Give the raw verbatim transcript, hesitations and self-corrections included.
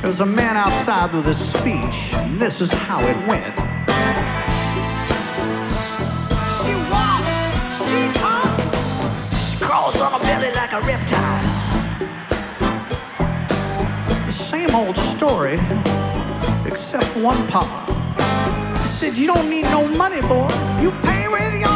There's a man outside with a speech, and this is how it went. She walks, she talks, she crawls on her belly like a reptile. The same old story, except one part. He said, you don't need no money, boy. You pay with your